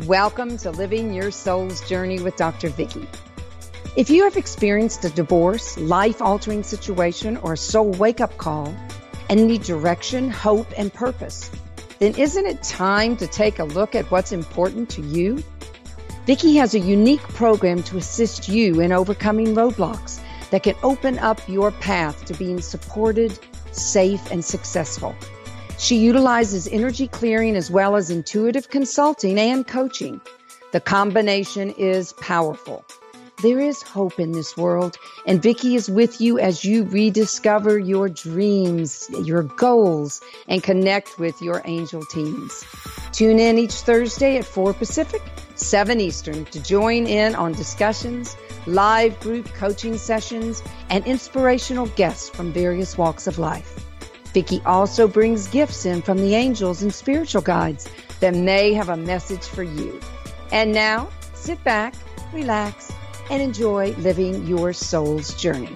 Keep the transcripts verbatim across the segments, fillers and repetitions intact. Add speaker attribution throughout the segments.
Speaker 1: Welcome to Living Your Soul's Journey with Doctor Vicki. If you have experienced a divorce, life-altering situation, or a soul wake-up call and need direction, hope, and purpose, then isn't it time to take a look at what's important to you? Vicki has a unique program to assist you in overcoming roadblocks that can open up your path to being supported, safe, and successful. She utilizes energy clearing as well as intuitive consulting and coaching. The combination is powerful. There is hope in this world, and Vicki is with you as you rediscover your dreams, your goals, and connect with your angel teams. Tune in each Thursday at four Pacific, seven Eastern to join in on discussions, live group coaching sessions, and inspirational guests from various walks of life. Vicki also brings gifts in from the angels and spiritual guides that may have a message for you. And now, sit back, relax, and enjoy living your soul's journey.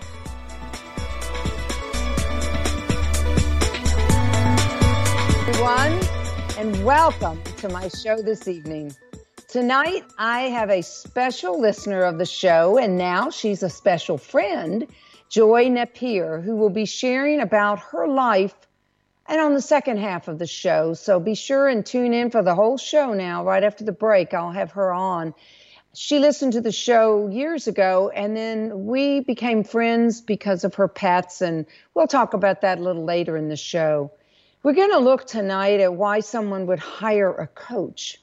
Speaker 1: Everyone, and welcome to my show this evening. Tonight, I have a special listener of the show, and now she's a special friend, Joy Napier, who will be sharing about her life and on the second half of the show. So be sure and tune in for the whole show now. Right after the break, I'll have her on. She listened to the show years ago, and then we became friends because of her pets, and we'll talk about that a little later in the show. We're going to look tonight at why someone would hire a coach.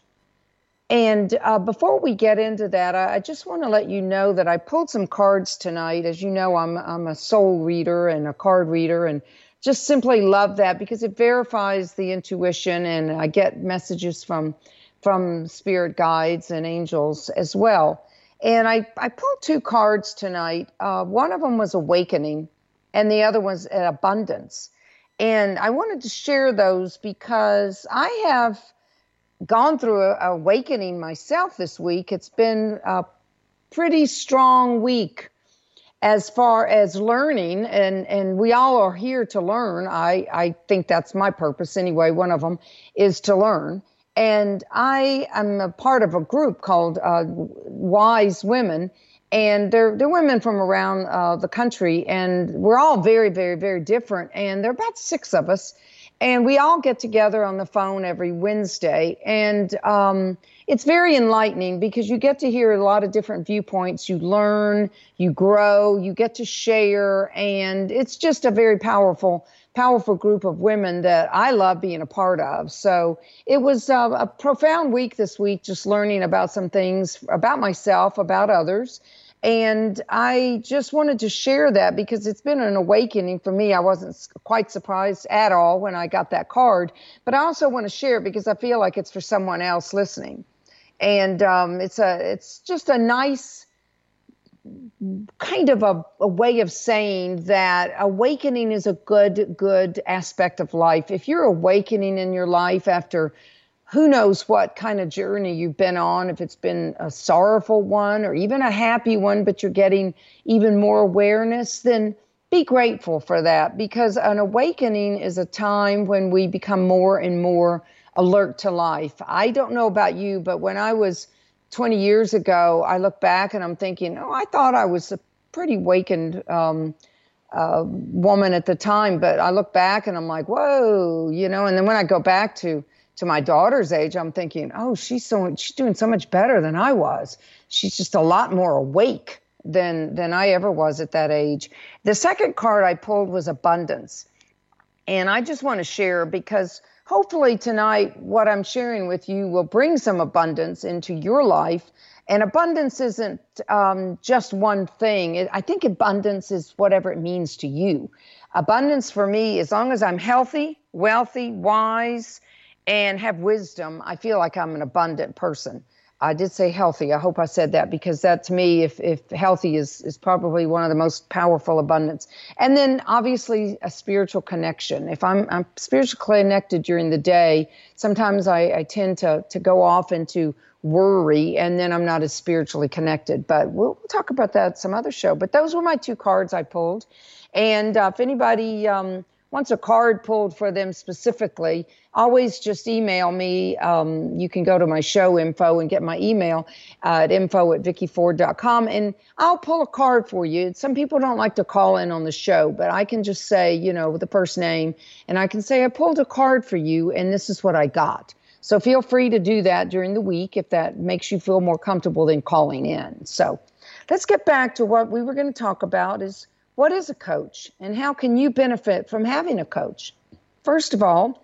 Speaker 1: And uh, before we get into that, I, I just want to let you know that I pulled some cards tonight. As you know, I'm I'm a soul reader and a card reader, and just simply love that because it verifies the intuition, and I get messages from from spirit guides and angels as well. And I, I pulled two cards tonight. Uh, one of them was awakening, and the other was abundance. And I wanted to share those because I have gone through a, a awakening myself this week. It's been a pretty strong week as far as learning, and, and we all are here to learn. I, I think that's my purpose anyway. One of them is to learn. And I am a part of a group called uh, Wise Women, and they're, they're women from around uh, the country, and we're all very, very, very different. And there are about six of us. And we all get together on the phone every Wednesday, and um, it's very enlightening because you get to hear a lot of different viewpoints. You learn, you grow, you get to share, and it's just a very powerful, powerful group of women that I love being a part of. So it was uh, a profound week this week, just learning about some things about myself, about others. And I just wanted to share that because it's been an awakening for me. I wasn't quite surprised at all when I got that card, but I also want to share it because I feel like it's for someone else listening. And um, it's a, it's just a nice kind of a, a way of saying that awakening is a good, good aspect of life. If you're awakening in your life after who knows what kind of journey you've been on, if it's been a sorrowful one or even a happy one, but you're getting even more awareness, then be grateful for that, because an awakening is a time when we become more and more alert to life. I don't know about you, but when I was twenty years ago, I look back and I'm thinking, oh, I thought I was a pretty awakened um, uh, woman at the time, but I look back and I'm like, whoa, you know, and then when I go back to to my daughter's age, I'm thinking, oh, she's so she's doing so much better than I was. She's just a lot more awake than than I ever was at that age. The second card I pulled was abundance. And I just want to share because hopefully tonight what I'm sharing with you will bring some abundance into your life. And abundance isn't um, just one thing. It, I think abundance is whatever it means to you. Abundance for me, as long as I'm healthy, wealthy, wise, and have wisdom, I feel like I'm an abundant person. I did say healthy. I hope I said that because that to me, if if healthy is, is probably one of the most powerful abundance. And then obviously a spiritual connection. If I'm I'm spiritually connected during the day, sometimes I, I tend to to go off into worry and then I'm not as spiritually connected. But we'll, we'll talk about that some other show. But those were my two cards I pulled. And uh, if anybody um, wants a card pulled for them specifically, always just email me. Um, you can go to my show info and get my email uh, at info at vicki ford dot com, and I'll pull a card for you. Some people don't like to call in on the show, but I can just say, you know, the first name, and I can say, I pulled a card for you, and this is what I got. So feel free to do that during the week if that makes you feel more comfortable than calling in. So let's get back to what we were going to talk about is, what is a coach and how can you benefit from having a coach? First of all,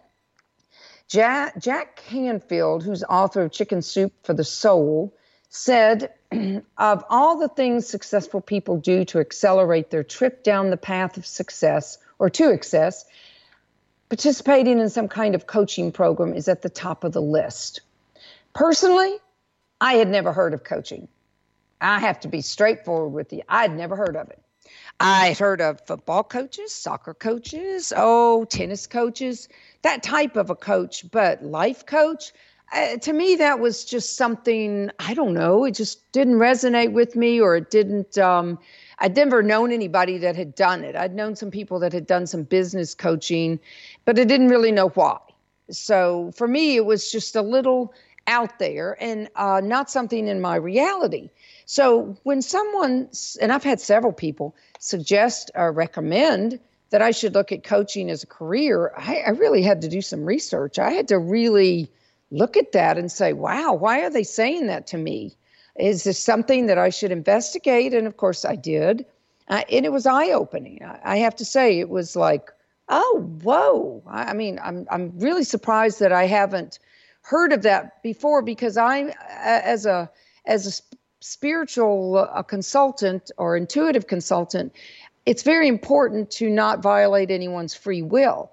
Speaker 1: Jack, Jack Canfield, who's author of Chicken Soup for the Soul, said, of all the things successful people do to accelerate their trip down the path of success or to success, participating in some kind of coaching program is at the top of the list. Personally, I had never heard of coaching. I have to be straightforward with you. I'd never heard of it. I'd heard of football coaches, soccer coaches, oh, tennis coaches, that type of a coach, but life coach, uh, to me, that was just something, I don't know, it just didn't resonate with me, or it didn't, um, I'd never known anybody that had done it. I'd known some people that had done some business coaching, but I didn't really know why. So for me, it was just a little out there and uh, not something in my reality. So when someone, and I've had several people suggest or recommend that I should look at coaching as a career, I, I really had to do some research. I had to really look at that and say, wow, why are they saying that to me? Is this something that I should investigate? And of course I did. Uh, and it was eye-opening. I, I have to say, it was like, oh, whoa. I, I mean, I'm I'm really surprised that I haven't heard of that before, because I, as a as a spiritual uh, consultant or intuitive consultant, it's very important to not violate anyone's free will.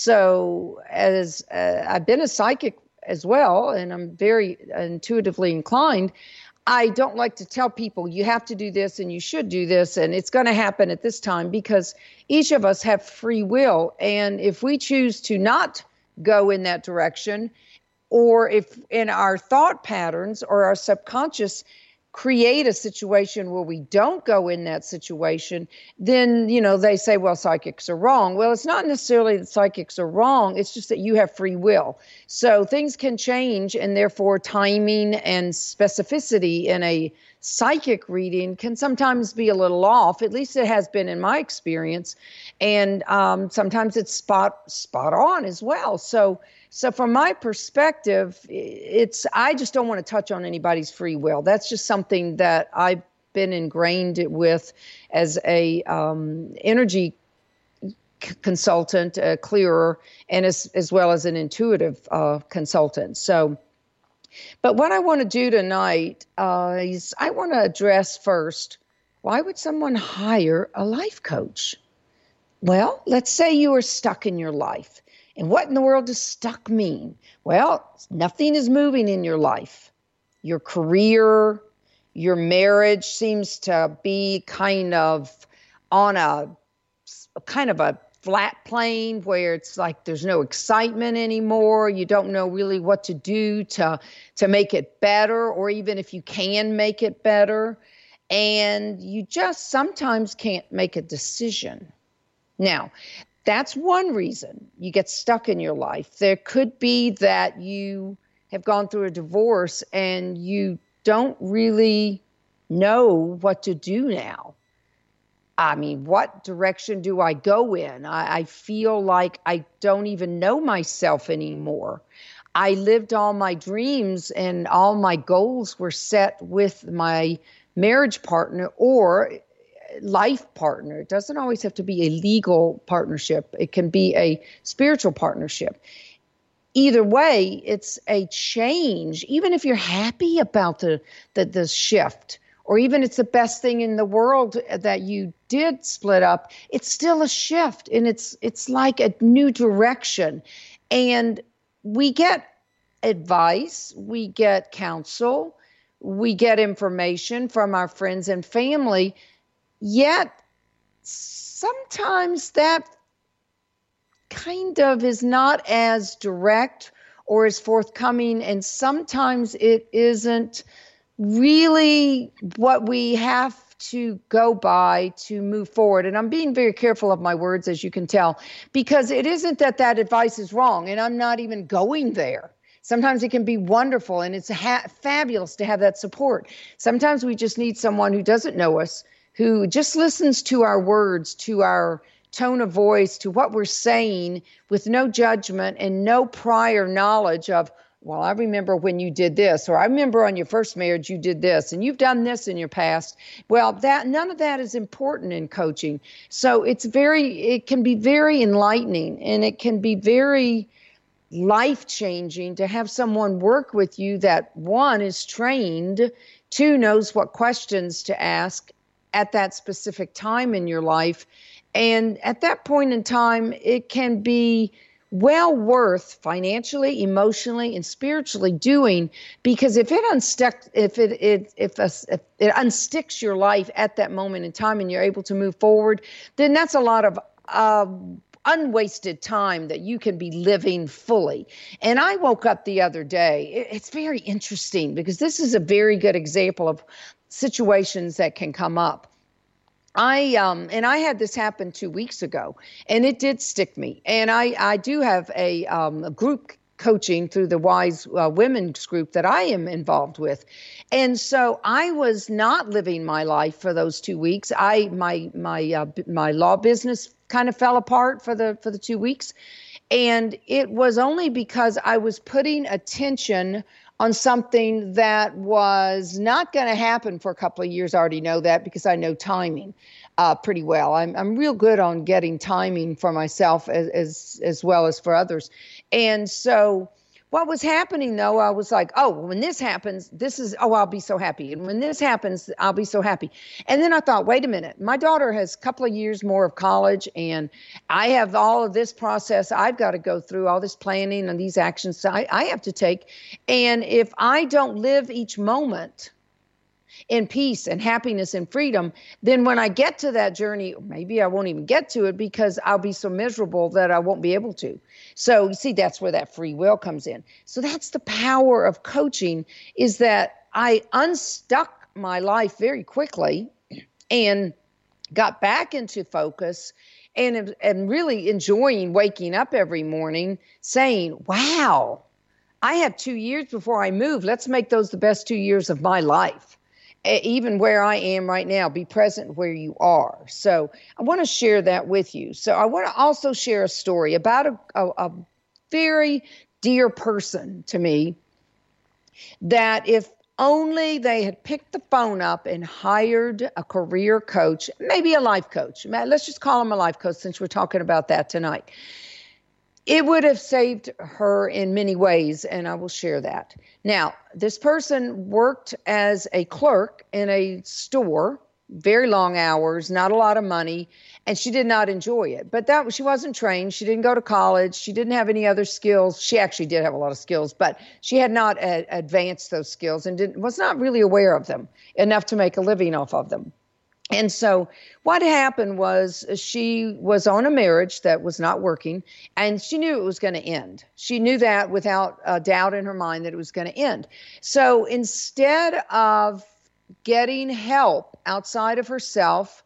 Speaker 1: So as uh, I've been a psychic as well, and I'm very intuitively inclined, I don't like to tell people you have to do this and you should do this and it's going to happen at this time, because each of us have free will. And if we choose to not go in that direction, or if in our thought patterns or our subconscious create a situation where we don't go in that situation, then, you know, they say, well, psychics are wrong. Well, it's not necessarily that psychics are wrong. It's just that you have free will. So things can change, and therefore timing and specificity in a psychic reading can sometimes be a little off. At least it has been in my experience. And um, sometimes it's spot spot on as well. So So from my perspective, it's, I just don't want to touch on anybody's free will. That's just something that I've been ingrained with as a um, energy c- consultant, a clearer, and as, as well as an intuitive uh, consultant. So, but what I want to do tonight uh, is I want to address first, why would someone hire a life coach? Well, let's say you are stuck in your life. And what in the world does stuck mean? Well, nothing is moving in your life. Your career, your marriage seems to be kind of on a kind of a flat plane where it's like there's no excitement anymore. You don't know really what to do to, to make it better, or even if you can make it better. And you just sometimes can't make a decision. Now, that's one reason you get stuck in your life. There could be that you have gone through a divorce and you don't really know what to do now. I mean, what direction do I go in? I, I feel like I don't even know myself anymore. I lived all my dreams and all my goals were set with my marriage partner or life partner. It doesn't always have to be a legal partnership. It can be a spiritual partnership. Either way, it's a change. Even if you're happy about the, the, the shift, or even it's the best thing in the world that you did split up, it's still a shift, and it's it's like a new direction. And we get advice, we get counsel, we get information from our friends and family. Yet, sometimes that kind of is not as direct or as forthcoming, and sometimes it isn't really what we have to go by to move forward. And I'm being very careful of my words, as you can tell, because it isn't that that advice is wrong, and I'm not even going there. Sometimes it can be wonderful, and it's ha- fabulous to have that support. Sometimes we just need someone who doesn't know us, who just listens to our words, to our tone of voice, to what we're saying, with no judgment and no prior knowledge of, well, I remember when you did this, or I remember on your first marriage you did this, and you've done this in your past. Well, that none of that is important in coaching. So it's very, it can be very enlightening, and it can be very life-changing to have someone work with you that, one, is trained, two, knows what questions to ask at that specific time in your life. And at that point in time, it can be well worth financially, emotionally, and spiritually doing, because if it unstuck, if it, it if, a, if it unsticks your life at that moment in time and you're able to move forward, then that's a lot of uh, unwasted time that you can be living fully. And I woke up the other day. It's very interesting because this is a very good example of situations that can come up. I um and I had this happen two weeks ago, and it did stick me. And I I do have a um a group coaching through the Wise uh, Women's group that I am involved with, and so I was not living my life for those two weeks. I my my uh, my law business kind of fell apart for the for the two weeks, and it was only because I was putting attention on something that was not going to happen for a couple of years. I already know that because I know timing uh, pretty well. I'm I'm real good on getting timing for myself as, as as well as for others. And so what was happening, though, I was like, oh, when this happens, this is, oh, I'll be so happy. And when this happens, I'll be so happy. And then I thought, wait a minute, my daughter has a couple of years more of college, and I have all of this process I've got to go through, all this planning and these actions I, I have to take. And if I don't live each moment in peace and happiness and freedom, then when I get to that journey, maybe I won't even get to it because I'll be so miserable that I won't be able to. So you see, that's where that free will comes in. So that's the power of coaching, is that I unstuck my life very quickly and got back into focus and, and really enjoying waking up every morning saying, wow, I have two years before I move. Let's make those the best two years of my life. Even where I am right now, be present where you are. So I want to share that with you. So I want to also share a story about a, a, a very dear person to me that if only they had picked the phone up and hired a career coach, maybe a life coach. Let's just call him a life coach since we're talking about that tonight. It would have saved her in many ways, and I will share that. Now, this person worked as a clerk in a store, very long hours, not a lot of money, and she did not enjoy it. But that she wasn't trained. She didn't go to college. She didn't have any other skills. She actually did have a lot of skills, but she had not uh, advanced those skills and didn't, was not really aware of them enough to make a living off of them. And so what happened was she was on a marriage that was not working, and she knew it was going to end. She knew that without a doubt in her mind that it was going to end. So instead of getting help outside of herself,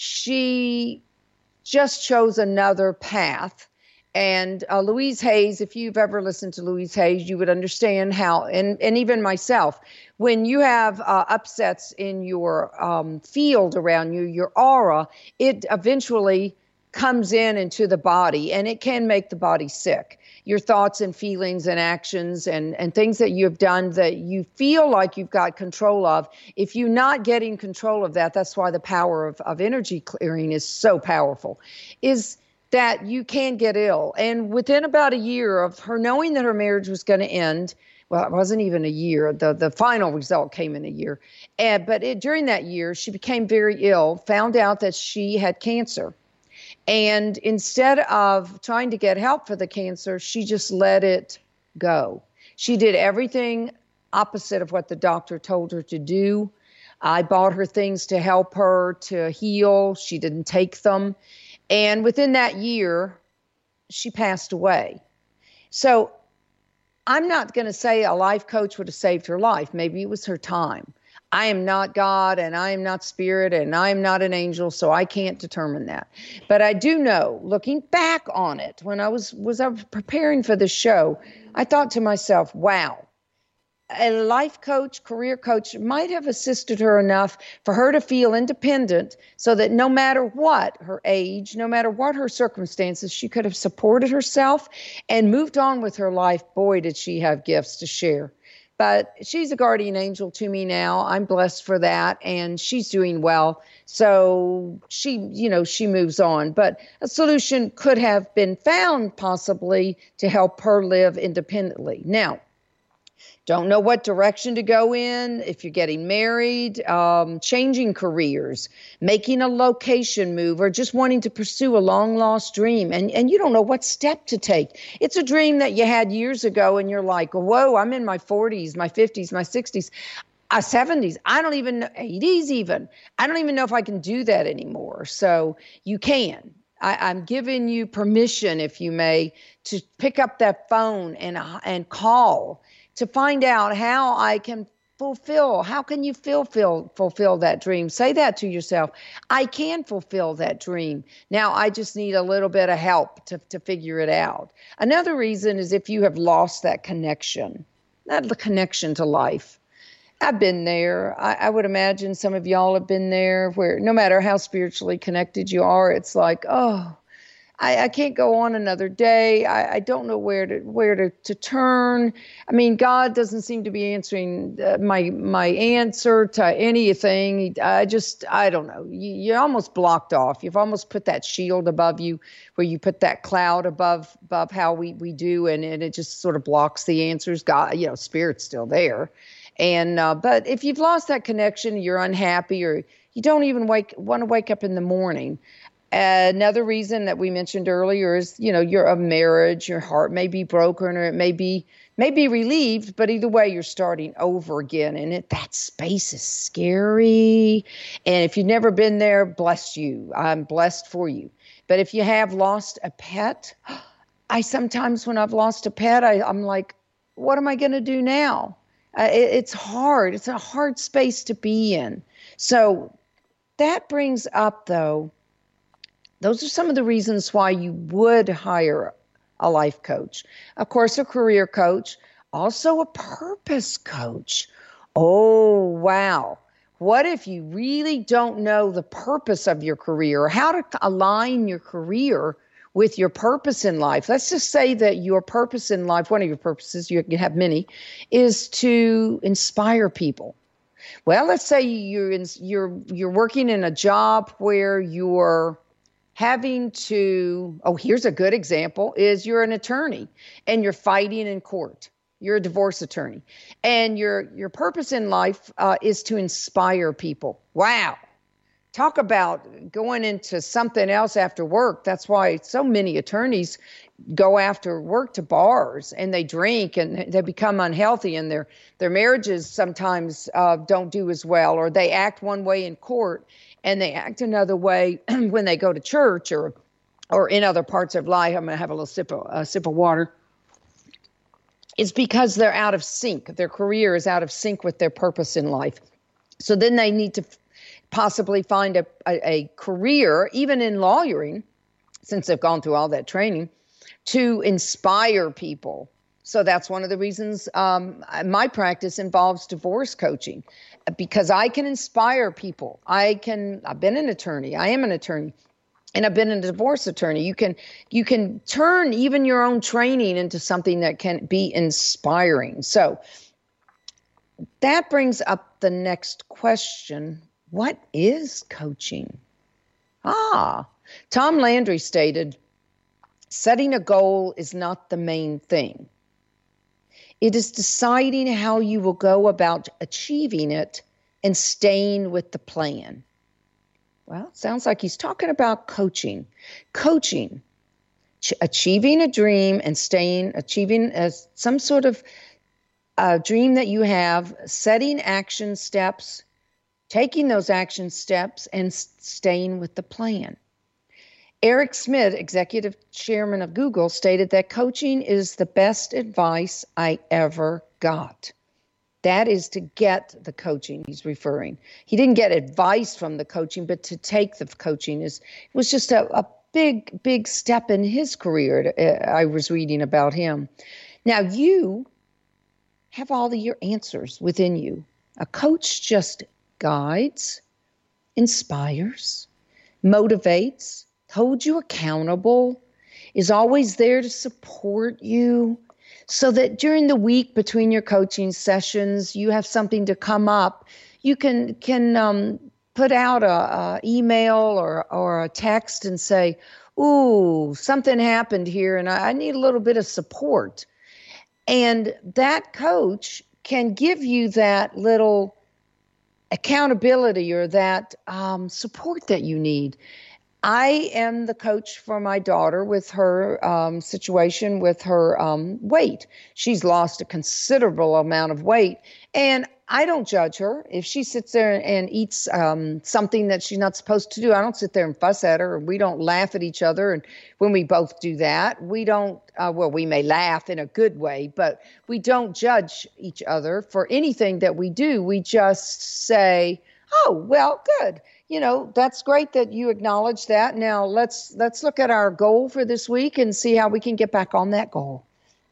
Speaker 1: she just chose another path. And uh, Louise Hayes, if you've ever listened to Louise Hayes, you would understand how, and, and even myself, when you have uh, upsets in your um, field around you, your aura, it eventually comes in into the body, and it can make the body sick. Your thoughts and feelings and actions and, and things that you have done that you feel like you've got control of, if you're not getting control of that, that's why the power of, of energy clearing is so powerful, is that you can get ill. And within about a year of her knowing that her marriage was going to end, well, it wasn't even a year. The, the final result came in a year. And, but it, during that year, she became very ill, found out that she had cancer. And instead of trying to get help for the cancer, she just let it go. She did everything opposite of what the doctor told her to do. I bought her things to help her to heal. She didn't take them. And within that year, she passed away. So I'm not going to say a life coach would have saved her life. Maybe it was her time. I am not God, and I am not spirit, and I am not an angel, so I can't determine that. But I do know, looking back on it, when I was was I was preparing for the show, I thought to myself, wow, a life coach, career coach might have assisted her enough for her to feel independent so that no matter what her age, no matter what her circumstances, she could have supported herself and moved on with her life. Boy, did she have gifts to share. But she's a guardian angel to me now. I'm blessed for that, and she's doing well. So she, you know, she moves on. But a solution could have been found possibly to help her live independently. Now, don't know what direction to go in. If you're getting married, um, changing careers, making a location move, or just wanting to pursue a long lost dream, and, and you don't know what step to take. It's a dream that you had years ago, and you're like, whoa, I'm in my forties, my fifties, my sixties, uh, seventies. I don't even know, eighties even. I don't even know if I can do that anymore. So you can. I, I'm giving you permission, if you may, to pick up that phone and and call to find out how I can fulfill. How can you fulfill, fulfill that dream? Say that to yourself. I can fulfill that dream. Now, I just need a little bit of help to, to figure it out. Another reason is if you have lost that connection, not the connection to life. I've been there. I, I would imagine some of y'all have been there where no matter how spiritually connected you are, it's like, oh, I, I can't go on another day. I, I don't know where to where to, to turn. I mean, God doesn't seem to be answering uh, my my answer to anything. I just, I don't know. You, you're almost blocked off. You've almost put that shield above you where you put that cloud above above how we, we do, and, and it just sort of blocks the answers. God, you know, Spirit's still there. And uh, but if you've lost that connection, you're unhappy, or you don't even wake want to wake up in the morning. Another reason that we mentioned earlier is, you know, you're a marriage, your heart may be broken, or it may be may be relieved, but either way, you're starting over again. And it, that space is scary. And if you've never been there, bless you. I'm blessed for you. But if you have lost a pet, I sometimes when I've lost a pet, I, I'm like, what am I going to do now? Uh, it, it's hard. It's a hard space to be in. So that brings up, though, those are some of the reasons why you would hire a life coach. Of course, a career coach, also a purpose coach. Oh, wow. What if you really don't know the purpose of your career, or how to align your career with your purpose in life? Let's just say that your purpose in life, one of your purposes, you have many, is to inspire people. Well, let's say you're in, you're you're working in a job where you're having to, oh, here's a good example, is you're an attorney and you're fighting in court. You're a divorce attorney. And your your purpose in life uh, is to inspire people. Wow. Talk about going into something else after work. That's why so many attorneys go after work to bars and they drink and they become unhealthy, and their, their marriages sometimes uh, don't do as well, or they act one way in court and they act another way when they go to church or or in other parts of life. I'm going to have a little sip of, a sip of water. It's because they're out of sync. Their career is out of sync with their purpose in life. So then they need to f- possibly find a, a, a career, even in lawyering, since they've gone through all that training, to inspire people. So that's one of the reasons um, my practice involves divorce coaching, because I can inspire people. I can, I've been an attorney. I am an attorney, and I've been a divorce attorney. You can, you can turn even your own training into something that can be inspiring. So that brings up the next question. What is coaching? Ah, Tom Landry stated, setting a goal is not the main thing. It is deciding how you will go about achieving it and staying with the plan. Well, sounds like he's talking about coaching. Coaching, ch- achieving a dream and staying, achieving a, some sort of uh, dream that you have, setting action steps, taking those action steps, and s- staying with the plan. Eric Schmidt, executive chairman of Google, stated that coaching is the best advice I ever got. That is to get the coaching he's referring. He didn't get advice from the coaching, but to take the coaching is it was just a, a big, big step in his career. I was reading about him. Now you have all of your answers within you. A coach just guides, inspires, motivates, holds you accountable, is always there to support you, so that during the week between your coaching sessions, you have something to come up. You can can um, put out a, a email or or a text and say, "Ooh, something happened here, and I, I need a little bit of support." And that coach can give you that little accountability or that um, support that you need. I am the coach for my daughter with her um, situation with her um, weight. She's lost a considerable amount of weight, and I don't judge her. If she sits there and eats um, something that she's not supposed to do, I don't sit there and fuss at her. We don't laugh at each other. And when we both do that, we don't, uh, well, we may laugh in a good way, but we don't judge each other for anything that we do. We just say, oh, well, good. You know, that's great that you acknowledge that. Now let's let's look at our goal for this week and see how we can get back on that goal.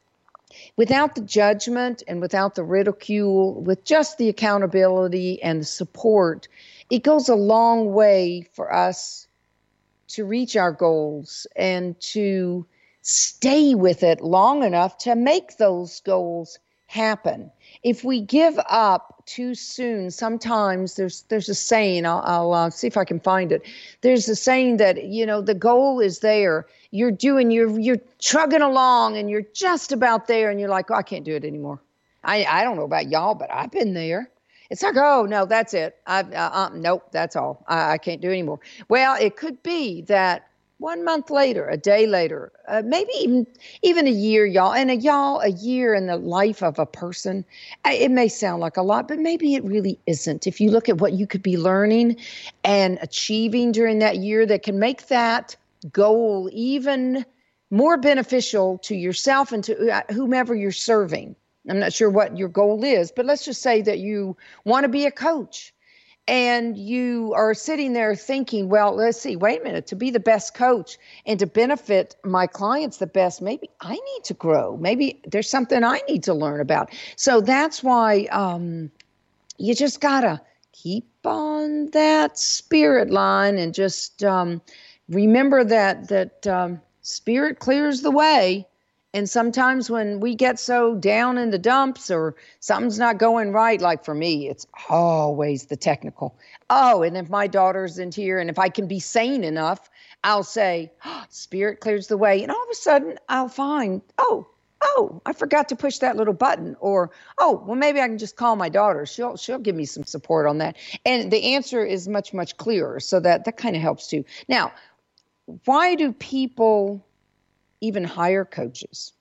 Speaker 1: Without the judgment and without the ridicule, with just the accountability and the support, it goes a long way for us to reach our goals and to stay with it long enough to make those goals happen. If we give up too soon, sometimes there's there's a saying, I'll, I'll uh, see if I can find it. There's a saying that, you know, the goal is there. You're doing, you're you're trugging along and you're just about there and you're like, oh, I can't do it anymore. I, I don't know about y'all, but I've been there. It's like, oh, no, that's it. I, uh, uh, nope, that's all. I, I can't do it anymore. Well, it could be that one month later, a day later, uh, maybe even even a year, y'all. And a y'all, a year in the life of a person, it may sound like a lot, but maybe it really isn't. If you look at what you could be learning and achieving during that year that can make that goal even more beneficial to yourself and to whomever you're serving. I'm not sure what your goal is, but let's just say that you want to be a coach. And you are sitting there thinking, well, let's see, wait a minute, to be the best coach and to benefit my clients the best, maybe I need to grow. Maybe there's something I need to learn about. So that's why um, you just got to keep on that spirit line and just um, remember that that um, spirit clears the way. And sometimes when we get so down in the dumps or something's not going right, like for me, it's always the technical. Oh, and if my daughter's in here and if I can be sane enough, I'll say, oh, spirit clears the way. And all of a sudden I'll find, oh, oh, I forgot to push that little button. Or, oh, well, maybe I can just call my daughter. She'll she'll give me some support on that. And the answer is much, much clearer. So that, that kind of helps too. Now, why do people even hire coaches?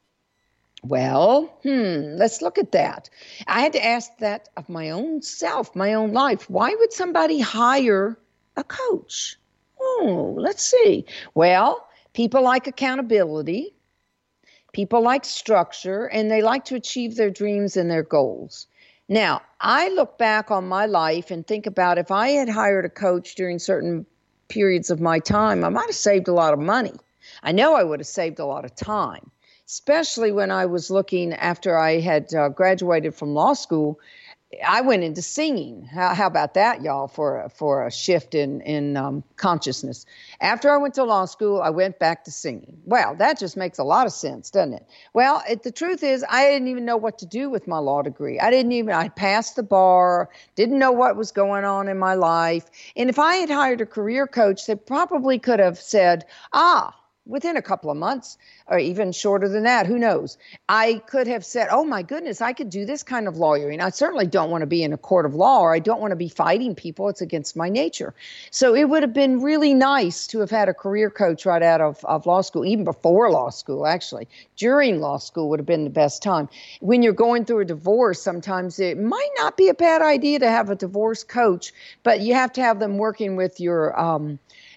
Speaker 1: Well, hmm, let's look at that. I had to ask that of my own self, my own life. Why would somebody hire a coach? Oh, let's see. Well, people like accountability. People like structure, and they like to achieve their dreams and their goals. Now, I look back on my life and think about if I had hired a coach during certain periods of my time, I might have saved a lot of money. I know I would have saved a lot of time, especially when I was looking after I had uh, graduated from law school. I went into singing. How, how about that, y'all, for a, for a shift in, in um, consciousness? After I went to law school, I went back to singing. Well, that just makes a lot of sense, doesn't it? Well, it, the truth is, I didn't even know what to do with my law degree. I didn't even, I passed the bar, didn't know what was going on in my life. And if I had hired a career coach, they probably could have said, ah, within a couple of months, or even shorter than that, who knows? I could have said, oh my goodness, I could do this kind of lawyering. I certainly don't want to be in a court of law, or I don't want to be fighting people. It's against my nature. So it would have been really nice to have had a career coach right out of, of law school, even before law school, actually. During law school would have been the best time. When you're going through a divorce, sometimes it might not be a bad idea to have a divorce coach, but you have to have them working with your um,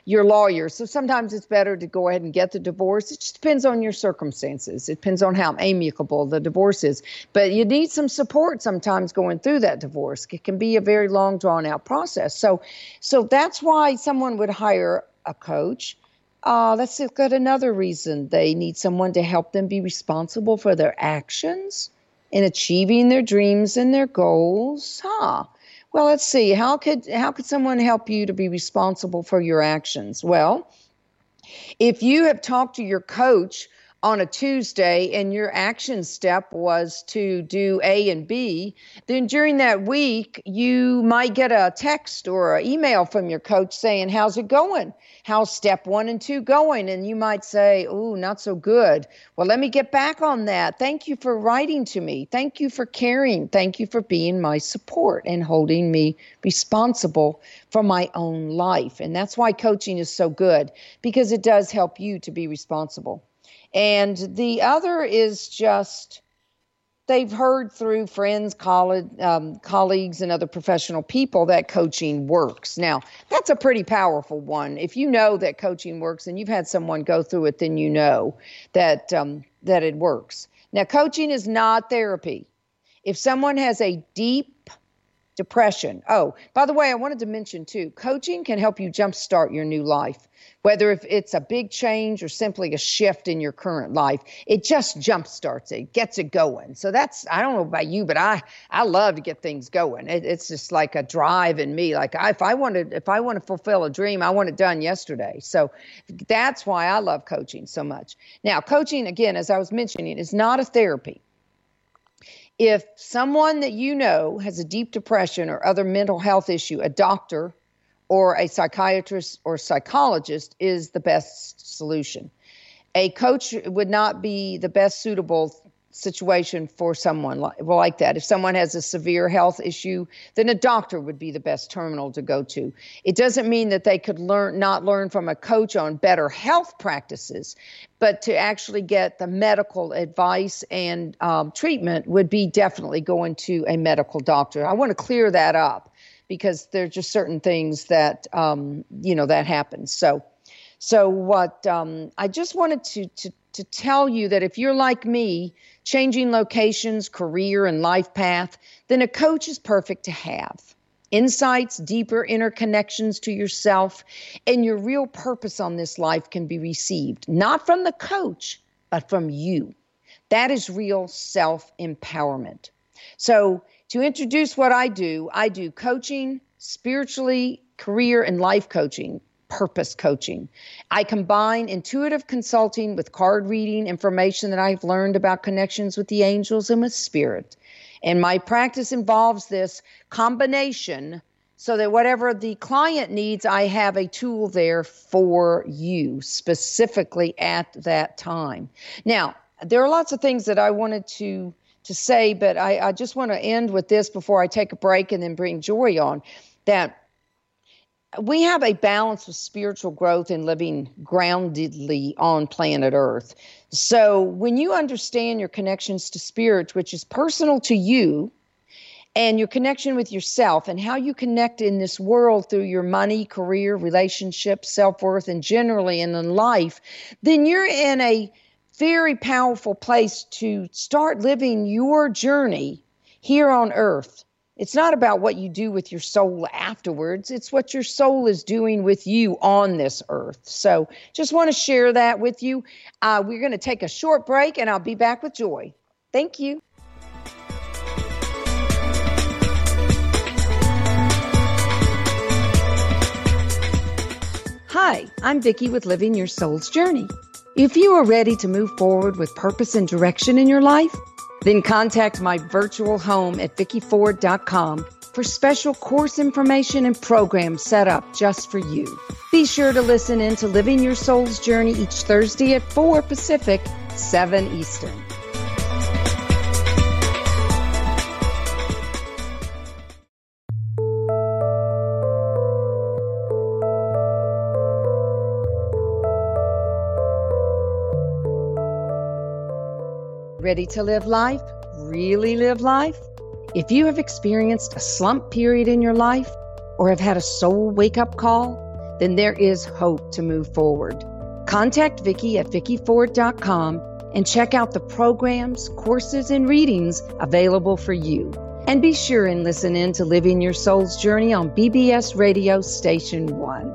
Speaker 1: your lawyer. So sometimes it's better to go ahead and get the divorce. It just depends on your circumstances. It depends on how amicable the divorce is. But you need some support sometimes going through that divorce. It can be a very long, drawn out process. So, so that's why someone would hire a coach. Uh, let's look at another reason. They need someone to help them be responsible for their actions in achieving their dreams and their goals. Huh. Well, let's see. How could how could someone help you to be responsible for your actions? Well, if you have talked to your coach on a Tuesday and your action step was to do A and B, then during that week, you might get a text or an email from your coach saying, how's it going? How's step one and two going? And you might say, oh, not so good. Well, let me get back on that. Thank you for writing to me. Thank you for caring. Thank you for being my support and holding me responsible for my own life. And that's why coaching is so good, because it does help you to be responsible. And the other is just they've heard through friends, college, um, colleagues, and other professional people that coaching works. Now, that's a pretty powerful one. If you know that coaching works and you've had someone go through it, then you know that um, that it works. Now, coaching is not therapy. If someone has a deep depression. Oh, by the way, I wanted to mention too, coaching can help you jumpstart your new life. Whether if it's a big change or simply a shift in your current life, it just jumpstarts it, gets it going. So that's, I don't know about you, but I, I love to get things going. It, it's just like a drive in me. Like I, if I wanted, if I want to fulfill a dream, I want it done yesterday. So that's why I love coaching so much. Now, coaching, again, as I was mentioning, is not a therapy. If someone that you know has a deep depression or other mental health issue, a doctor or a psychiatrist or psychologist is the best solution. A coach would not be the best suitable situation for someone like, well, like that. If someone has a severe health issue, then a doctor would be the best terminal to go to. It doesn't mean that they could learn, not learn from a coach on better health practices, but to actually get the medical advice and um, treatment would be definitely going to a medical doctor. I want to clear that up, because there are just certain things that, um, you know, that happens. So, so what um, I just wanted to, to, to tell you that if you're like me, changing locations, career, and life path, then a coach is perfect to have. Insights, deeper interconnections to yourself, and your real purpose on this life can be received, not from the coach, but from you. That is real self-empowerment. So, to introduce what I do, I do coaching, spiritually, career and life coaching, purpose coaching. I combine intuitive consulting with card reading, information that I've learned about connections with the angels and with spirit. And my practice involves this combination so that whatever the client needs, I have a tool there for you specifically at that time. Now, there are lots of things that I wanted to to say, but I, I just want to end with this before I take a break and then bring Joy on, that we have a balance of spiritual growth and living groundedly on planet Earth. So when you understand your connections to spirit, which is personal to you, and your connection with yourself and how you connect in this world through your money, career, relationships, self-worth, and generally in life, then you're in a very powerful place to start living your journey here on earth. It's not about what you do with your soul afterwards. It's what your soul is doing with you on this earth. So just want to share that with you. Uh, we're going to take a short break and I'll be back with Joy. Thank you. Hi, I'm Vicki with Living Your Soul's Journey. If you are ready to move forward with purpose and direction in your life, then contact my virtual home at vicki ford dot com for special course information and programs set up just for you. Be sure to listen in to Living Your Soul's Journey each Thursday at four Pacific, seven Eastern. Ready to live life? Really live life? If you have experienced a slump period in your life or have had a soul wake-up call, then there is hope to move forward. Contact Vicki at vicki ford dot com and check out the programs, courses, and readings available for you. And be sure and listen in to Living Your Soul's Journey on B B S Radio Station one.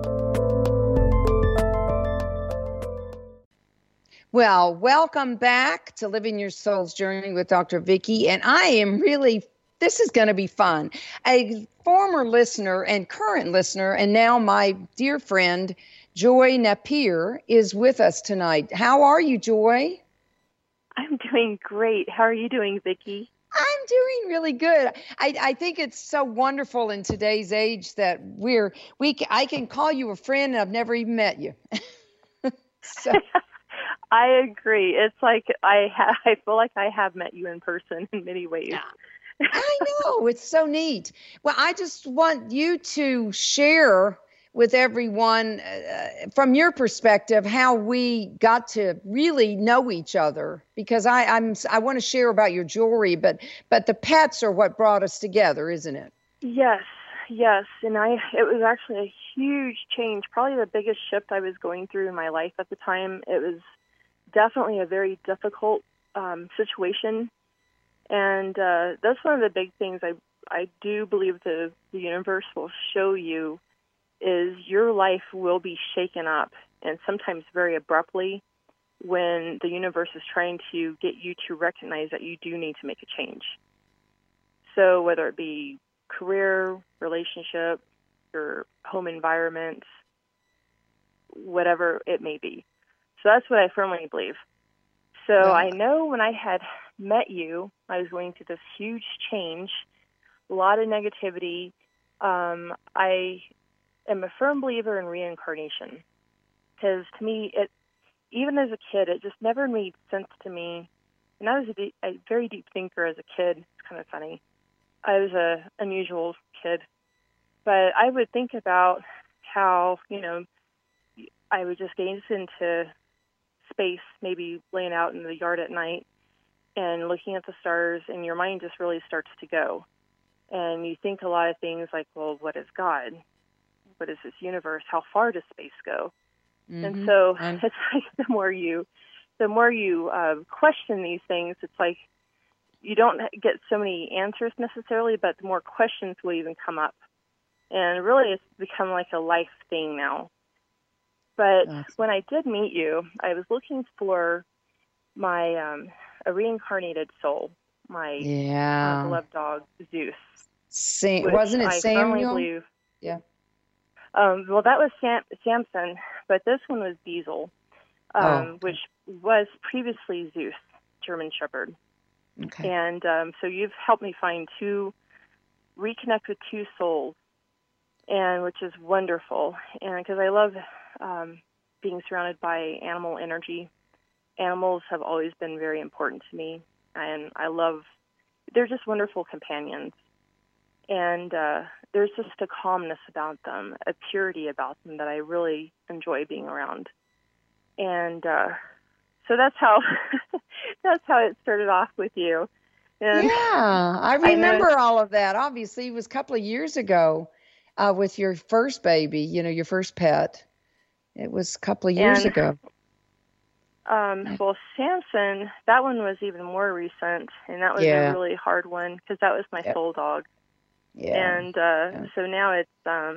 Speaker 1: Well, welcome back to Living Your Soul's Journey with Doctor Vicki. And I am really, this is going to be fun. A former listener and current listener, and now my dear friend, Joy Napier, is with us tonight. How are you, Joy?
Speaker 2: I'm doing great. How are you doing, Vicki?
Speaker 1: I'm doing really good. I, I think it's so wonderful in today's age that we're we I can call you a friend and I've never even met you. So.
Speaker 2: I agree. It's like I ha- I feel like I have met you in person in many ways.
Speaker 1: Yeah. I know. It's so neat. Well, I just want you to share with everyone uh, from your perspective how we got to really know each other, because I I'm I want to share about your jewelry, but but the pets are what brought us together, isn't it?
Speaker 2: Yes, yes, and I it was actually a huge change, probably the biggest shift I was going through in my life at the time. It was definitely a very difficult um, situation, and uh, that's one of the big things I I do believe the the universe will show you. Is your life will be shaken up, and sometimes very abruptly, when the universe is trying to get you to recognize that you do need to make a change. So whether it be career, relationship, your home environment, whatever it may be. So that's what I firmly believe. So
Speaker 1: Yeah.
Speaker 2: I know when I had met you, I was going through this huge change, a lot of negativity. Um, I am a firm believer in reincarnation, because to me, it even as a kid, it just never made sense to me. And I was a, deep, a very deep thinker as a kid. It's kind of funny. I was a unusual kid, but I would think about how, you know, I would just gaze into space, maybe laying out in the yard at night and looking at the stars, and your mind just really starts to go. And you think a lot of things like, well, what is God? What is this universe? How far does space go? Mm-hmm. And so I'm... it's like the more you, the more you uh, question these things, it's like you don't get so many answers necessarily, but the more questions will even come up. And really, it's become like a life thing now. But That's... when I did meet you, I was looking for my um, a reincarnated soul, my
Speaker 1: yeah.
Speaker 2: uh, beloved dog Zeus.
Speaker 1: Sam- wasn't it
Speaker 2: I
Speaker 1: Samuel?
Speaker 2: Believe,
Speaker 1: yeah.
Speaker 2: Um, well, that was Sam- Samson, but this one was Diesel, um, oh, okay. which was previously Zeus, German Shepherd.
Speaker 1: Okay.
Speaker 2: And um, so you've helped me find two, reconnect with two souls, and which is wonderful. And because I love um, being surrounded by animal energy. Animals have always been very important to me, and I love, they're just wonderful companions. And uh, there's just a calmness about them, a purity about them that I really enjoy being around. And uh, so that's how that's how it started off with you. And
Speaker 1: yeah, I remember I all of that. Obviously, it was a couple of years ago uh, with your first baby, you know, your first pet. It was a couple of years
Speaker 2: and,
Speaker 1: ago.
Speaker 2: Um, well, Samson, that one was even more recent, and that was
Speaker 1: yeah.
Speaker 2: a really hard one because that was my
Speaker 1: yep.
Speaker 2: soul dog.
Speaker 1: Yeah.
Speaker 2: And uh,
Speaker 1: yeah.
Speaker 2: so now it's um,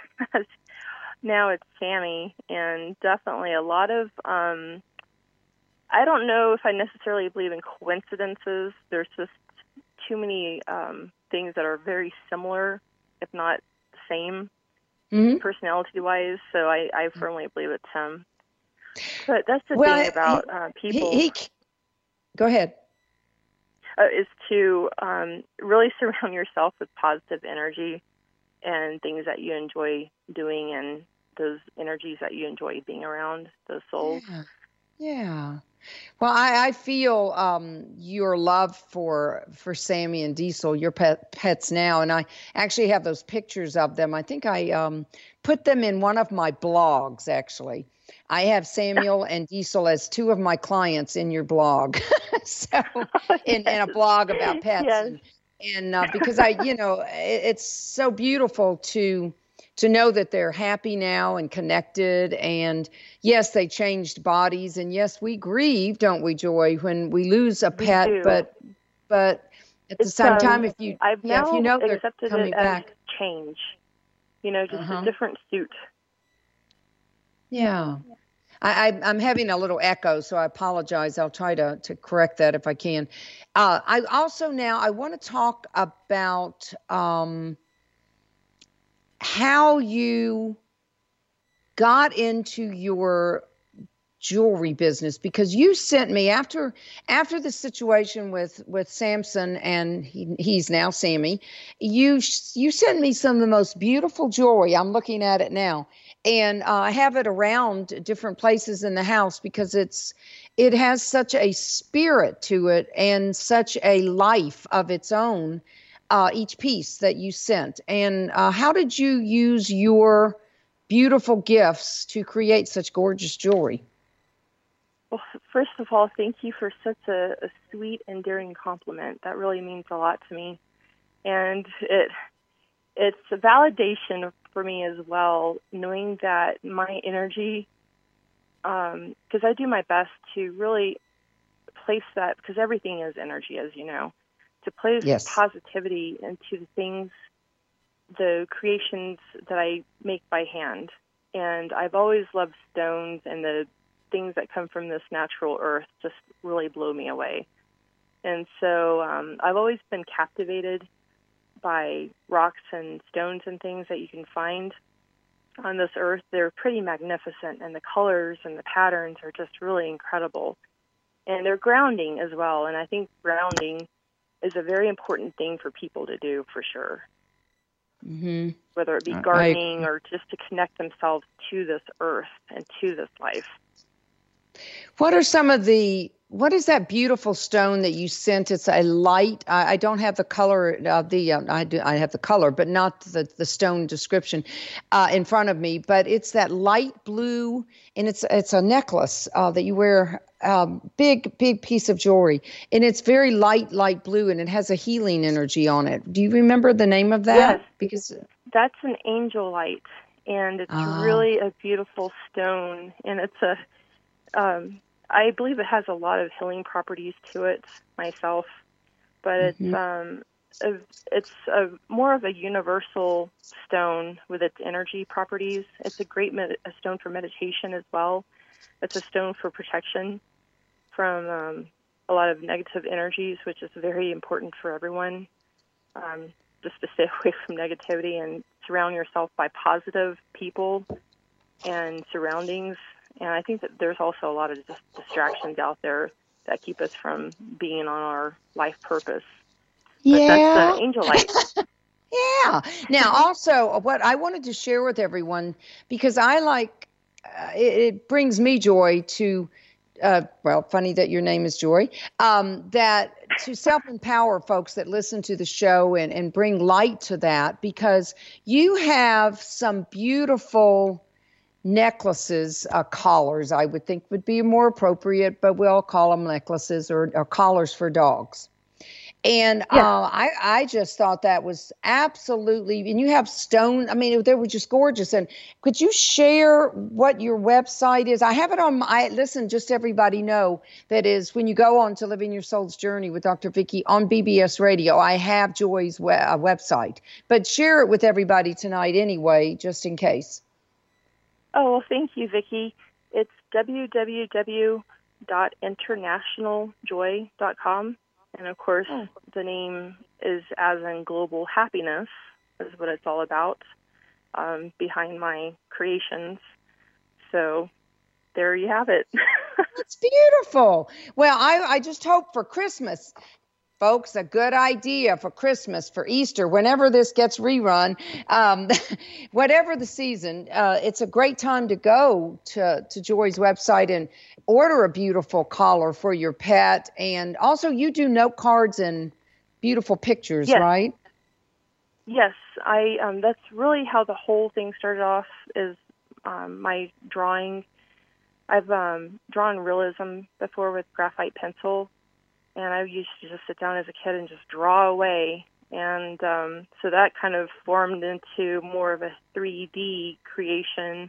Speaker 2: now it's Sammy, and definitely a lot of. Um, I don't know if I necessarily believe in coincidences. There's just too many um, things that are very similar, if not the same,
Speaker 1: mm-hmm.
Speaker 2: personality-wise. So I, I firmly believe it's him. But that's the
Speaker 1: well,
Speaker 2: thing about
Speaker 1: he,
Speaker 2: uh, people.
Speaker 1: He, he, go ahead.
Speaker 2: Uh, is to um, really surround yourself with positive energy and things that you enjoy doing, and those energies that you enjoy being around, those souls.
Speaker 1: Yeah. yeah. Well, I, I feel um, your love for for Sammy and Diesel, your pet, pets now, and I actually have those pictures of them. I think I um, put them in one of my blogs, actually. I have Samuel and Diesel as two of my clients in your blog. so in, in a blog about pets.
Speaker 2: Yes.
Speaker 1: And, and uh, because I, you know, it, it's so beautiful to to know that they're happy now and connected. And yes, they changed bodies. And yes, we grieve, don't we, Joy, when we lose a
Speaker 2: We
Speaker 1: pet,
Speaker 2: do.
Speaker 1: but, but at the
Speaker 2: It's
Speaker 1: same
Speaker 2: um
Speaker 1: time, if you,
Speaker 2: I've
Speaker 1: yeah, if you
Speaker 2: now
Speaker 1: know they're
Speaker 2: accepted it
Speaker 1: coming
Speaker 2: as
Speaker 1: back.
Speaker 2: change. You know, just
Speaker 1: Uh-huh.
Speaker 2: a different suit.
Speaker 1: Yeah. I, I, I'm having a little echo, so I apologize. I'll try to, to correct that if I can. Uh, I also now, I want to talk about um, how you got into your jewelry business, because you sent me after after the situation with with Samson, and he, he's now Sammy. You you sent me some of the most beautiful jewelry. I'm looking at it now, and uh, I have it around different places in the house because it's it has such a spirit to it and such a life of its own. Uh, each piece that you sent, and uh, how did you use your beautiful gifts to create such gorgeous jewelry?
Speaker 2: Well, first of all, thank you for such a, a sweet, endearing compliment. That really means a lot to me, and it it's a validation for me as well, knowing that my energy, because um, I do my best to really place that, because everything is energy, as you know, to place
Speaker 1: Yes.
Speaker 2: positivity into the things, the creations that I make by hand. And I've always loved stones, and the things that come from this natural earth just really blow me away. And so um, I've always been captivated by rocks and stones and things that you can find on this earth. They're pretty magnificent, and the colors and the patterns are just really incredible. And they're grounding as well, and I think grounding is a very important thing for people to do, for sure.
Speaker 1: Mm-hmm.
Speaker 2: Whether it be
Speaker 1: I-
Speaker 2: gardening
Speaker 1: I-
Speaker 2: or just to connect themselves to this earth and to this life.
Speaker 1: What are some of the, what is that beautiful stone that you sent? It's a light, I, I don't have the color of the, uh, I do, I have the color, but not the, the stone description uh, in front of me, but it's that light blue, and it's, it's a necklace uh, that you wear, um, big, big piece of jewelry, and it's very light, light blue, and it has a healing energy on it. Do you remember the name of that?
Speaker 2: Yes.
Speaker 1: Because
Speaker 2: That's an angel light, and it's
Speaker 1: Ah.
Speaker 2: really a beautiful stone, and it's a, um, I believe it has a lot of healing properties to it myself, but it's
Speaker 1: Mhm.
Speaker 2: um, a, it's a more of a universal stone with its energy properties. It's a great med- a stone for meditation as well. It's a stone for protection from um, a lot of negative energies, which is very important for everyone. Um, just to stay away from negativity and surround yourself by positive people and surroundings. And I think that there's also a lot of dis- distractions out there that keep us from being on our life purpose. But
Speaker 1: yeah.
Speaker 2: that's the angel light.
Speaker 1: Yeah. Now, also, what I wanted to share with everyone, because I like, uh, it, it brings me joy to, uh, well, funny that your name is Joy, um, that to self-empower folks that listen to the show and, and bring light to that, because you have some beautiful necklaces, uh, collars, I would think would be more appropriate, but we'll call them necklaces or, or collars for dogs. And uh,
Speaker 2: Yes.
Speaker 1: I, I just thought that was absolutely, and you have stone, I mean, they were just gorgeous. And could you share what your website is? I have it on my, listen, just everybody know that is when you go on to Living Your Soul's Journey with Doctor Vicki on B B S Radio, I have Joy's we- uh, website, but share it with everybody tonight anyway, just in case.
Speaker 2: Oh, well, thank you, Vicki. It's w w w dot international joy dot com. And, of course,
Speaker 1: Oh.
Speaker 2: the name is as in global happiness is what it's all about um, behind my creations. So there you have it.
Speaker 1: That's beautiful. Well, I, I just hope for Christmas, folks, a good idea for Christmas, for Easter, whenever this gets rerun, um, whatever the season, uh, it's a great time to go to, to Joy's website and order a beautiful collar for your pet. And also you do note cards and beautiful pictures,
Speaker 2: Yes.
Speaker 1: right?
Speaker 2: Yes, I. Um, that's really how the whole thing started off, is um, my drawing. I've um, drawn realism before with graphite pencil, and I used to just sit down as a kid and just draw away. And um, so that kind of formed into more of a three D creation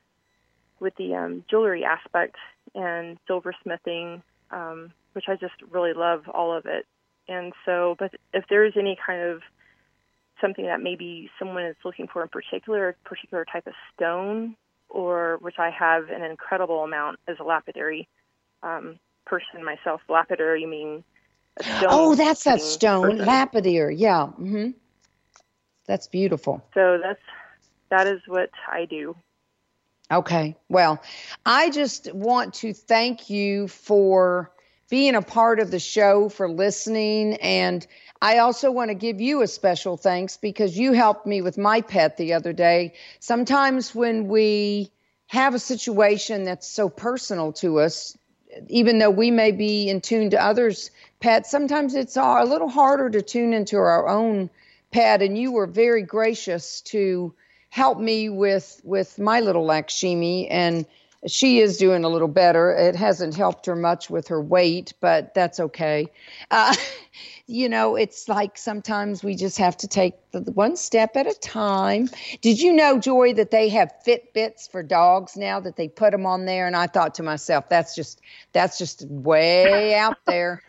Speaker 2: with the um, jewelry aspect and silversmithing, um, which I just really love all of it. And so, but if there is any kind of something that maybe someone is looking for in particular, a particular type of stone, or which I have an incredible amount as a lapidary um, person myself. Lapidary meaning a stone.
Speaker 1: Oh, that's that stone,
Speaker 2: person.
Speaker 1: lapidary. Yeah. Mm-hmm. That's beautiful.
Speaker 2: So that's that is what I do.
Speaker 1: Okay. Well, I just want to thank you for being a part of the show, for listening. And I also want to give you a special thanks because you helped me with my pet the other day. Sometimes when we have a situation that's so personal to us, even though we may be in tune to others' pets, sometimes it's a little harder to tune into our own pet. And you were very gracious to help me with with my little Lakshmi, and she is doing a little better. It hasn't helped her much with her weight, but that's okay. Uh, you know, it's like sometimes we just have to take the one step at a time. Did you know, Joy, that they have Fitbits for dogs now, that they put them on there? And I thought to myself, that's just that's just way out there.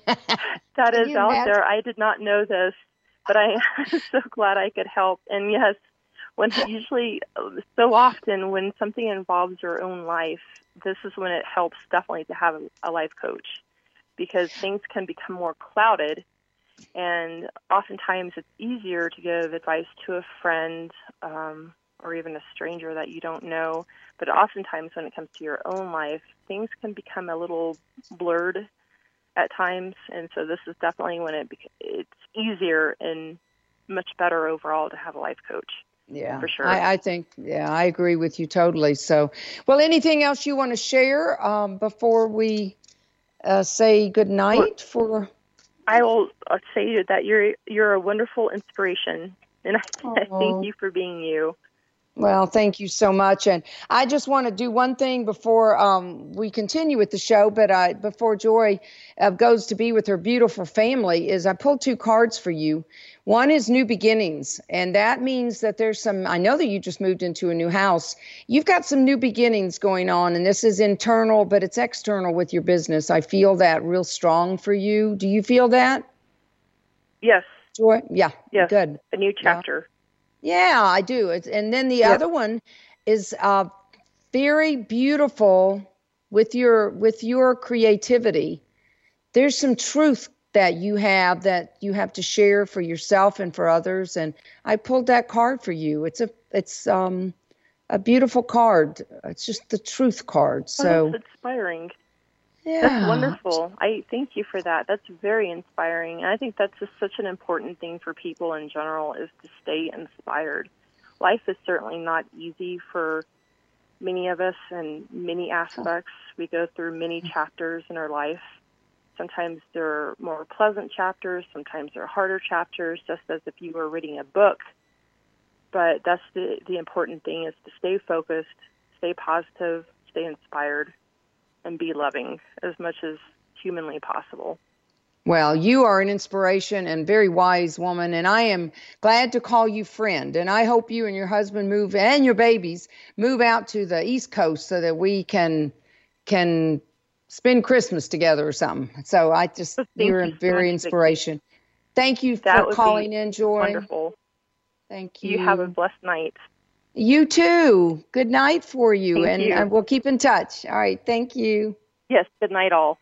Speaker 2: That is out imagine? there. I did not know this, but I am so glad I could help. And yes, when usually, so often when something involves your own life, this is when it helps definitely to have a life coach, because things can become more clouded, and oftentimes it's easier to give advice to a friend um, or even a stranger that you don't know. But oftentimes when it comes to your own life, things can become a little blurred at times, and so this is definitely when it beca- it's easier and much better overall to have a life coach.
Speaker 1: Yeah,
Speaker 2: for sure.
Speaker 1: I, I think, yeah, I agree with you totally. So, well, anything else you want to share um, before we uh, say good night? For
Speaker 2: I will say that you're you're a wonderful inspiration, and I, I thank you for being you.
Speaker 1: Well, thank you so much. And I just want to do one thing before um, we continue with the show, but I, before Joy uh, goes to be with her beautiful family, is I pulled two cards for you. One is new beginnings, and that means that there's some, I know that you just moved into a new house. You've got some new beginnings going on, and this is internal, but it's external with your business. I feel that real strong for you. Do you feel that?
Speaker 2: Yes.
Speaker 1: Joy? Yeah.
Speaker 2: Yes.
Speaker 1: Good.
Speaker 2: A new chapter.
Speaker 1: Yeah. Yeah, I do. It's, and then the yep. other one is uh, very beautiful with your with your creativity. There's some truth that you have that you have to share for yourself and for others. And I pulled that card for you. It's a it's um a beautiful card. It's just the truth card. So
Speaker 2: oh, that's inspiring.
Speaker 1: Yeah.
Speaker 2: That's wonderful. I thank you for that. That's very inspiring. And I think that's just such an important thing for people in general, is to stay inspired. Life is certainly not easy for many of us in many aspects. We go through many chapters in our life. Sometimes they're more pleasant chapters. Sometimes they're harder chapters, just as if you were reading a book. But that's the, the important thing, is to stay focused, stay positive, stay inspired, and be loving as much as humanly possible.
Speaker 1: Well, you are an inspiration and very wise woman, and I am glad to call you friend. And I hope you and your husband move, and your babies move out to the East Coast so that we can can spend Christmas together or something. So I just,
Speaker 2: Thank
Speaker 1: you're
Speaker 2: you
Speaker 1: a very
Speaker 2: so
Speaker 1: inspiration. Thank you
Speaker 2: that
Speaker 1: for calling in, Joy.
Speaker 2: Wonderful.
Speaker 1: Thank you.
Speaker 2: You have a blessed night.
Speaker 1: You too. Good night for you.
Speaker 2: Thank
Speaker 1: and,
Speaker 2: you.
Speaker 1: and we'll keep in touch. All right. Thank you.
Speaker 2: Yes. Good night, all.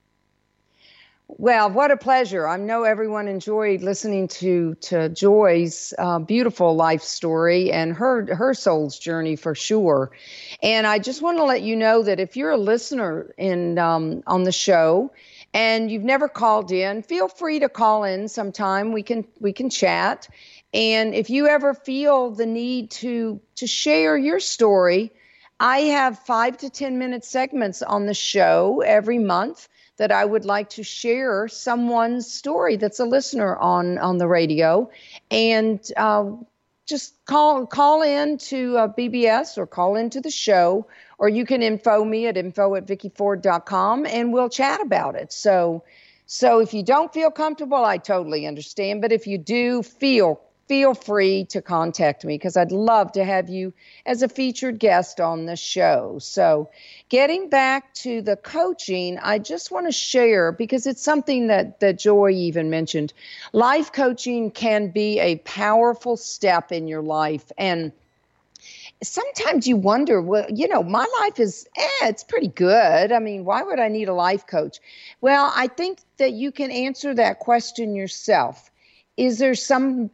Speaker 1: Well, what a pleasure. I know everyone enjoyed listening to to Joy's uh, beautiful life story and her her soul's journey for sure. And I just want to let you know that if you're a listener in um, on the show and you've never called in, feel free to call in sometime. We can we can chat. And if you ever feel the need to to share your story, I have five to ten minute segments on the show every month that I would like to share someone's story that's a listener on, on the radio. And uh, just call call in to uh, B B S or call into the show, or you can info me at info at vicki ford dot com, and we'll chat about it. So So if you don't feel comfortable, I totally understand. But if you do feel, feel free to contact me because I'd love to have you as a featured guest on the show. So getting back to the coaching, I just want to share because it's something that, that Joy even mentioned. Life coaching can be a powerful step in your life. And sometimes you wonder, well, you know, my life is, eh, it's pretty good. I mean, why would I need a life coach? Well, I think that you can answer that question yourself. Is there some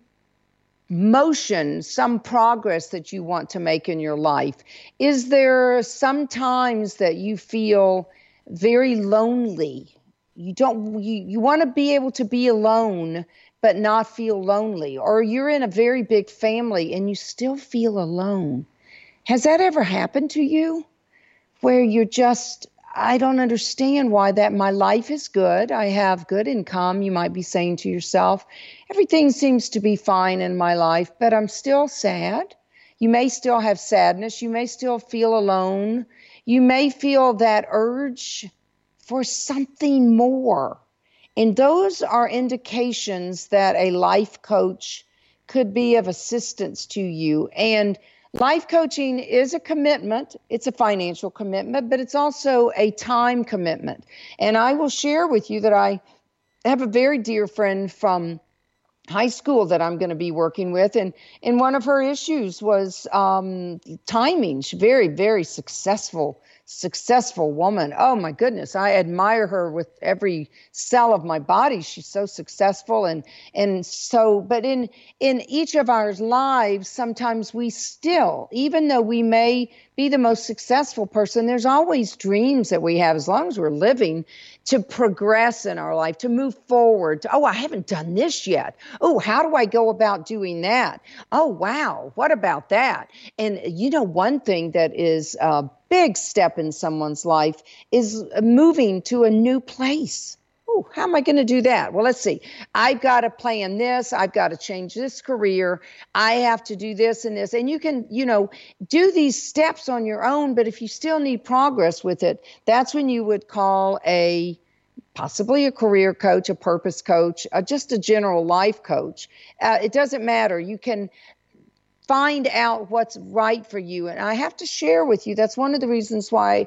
Speaker 1: motion, some progress that you want to make in your life? Is there some times that you feel very lonely? You don't, you, you want to be able to be alone, but not feel lonely, or you're in a very big family and you still feel alone. Has that ever happened to you where you're just, I don't understand why that my life is good. I have good income. You might be saying to yourself, everything seems to be fine in my life, but I'm still sad. You may still have sadness. You may still feel alone. You may feel that urge for something more. And those are indications that a life coach could be of assistance to you. And life coaching is a commitment. It's a financial commitment, but it's also a time commitment. And I will share with you that I have a very dear friend from high school that I'm going to be working with. And, and one of her issues was um, timing. She's very, very successful successful woman. Oh my goodness. I admire her with every cell of my body. She's so successful. And, and so, but in, in each of our lives, sometimes we still, even though we may be the most successful person, there's always dreams that we have as long as we're living to progress in our life, to move forward. To, oh, I haven't done this yet. Oh, how do I go about doing that? Oh, wow. What about that? And you know, one thing that is a big step in someone's life is moving to a new place. Oh, how am I going to do that? Well, let's see. I've got to plan this. I've got to change this career. I have to do this and this. And you can, you know, do these steps on your own. But if you still need progress with it, that's when you would call a possibly a career coach, a purpose coach, uh, just a general life coach. Uh, it doesn't matter. You can find out what's right for you. And I have to share with you, that's one of the reasons why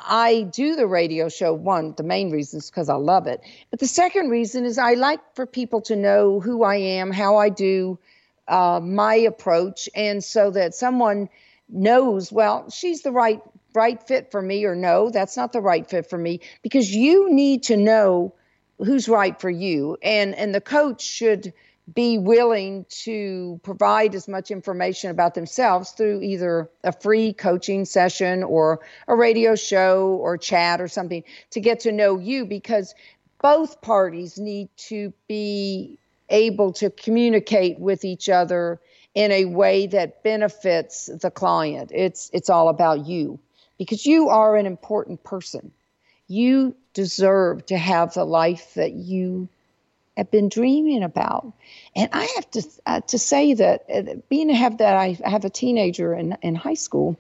Speaker 1: I do the radio show. One, the main reason is because I love it. But the second reason is I like for people to know who I am, how I do uh, my approach. And so that someone knows, well, she's the right right fit for me, or no, that's not the right fit for me, because you need to know who's right for you. And, and the coach should be willing to provide as much information about themselves through either a free coaching session or a radio show or chat or something to get to know you, because both parties need to be able to communicate with each other in a way that benefits the client. It's, it's all about you, because you are an important person. You deserve to have the life that you have been dreaming about. And I have to uh, to say that uh, being to have that, I have a teenager in, in high school.